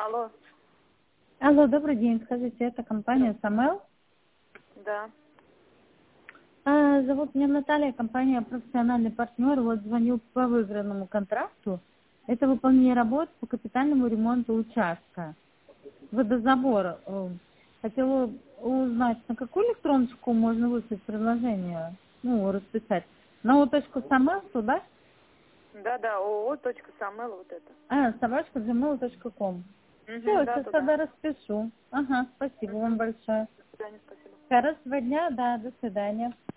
Алло. Алло, добрый день. Скажите, это компания «Самэл»? Да. Зовут меня Наталья, компания «Профессиональный партнер». Вот звоню по выигранному контракту. Это выполнение работ по капитальному ремонту участка. Водозабор. Хотела узнать, на какую электроночку можно выслать предложение? Ну, расписать. На o.samel, да? Да, ООО.Самэл, вот это. _gmail.com. Угу, Все, да, сейчас туда. тогда распишу. Ага, спасибо вам большое. До свидания, спасибо. Хорошего дня, да, до свидания.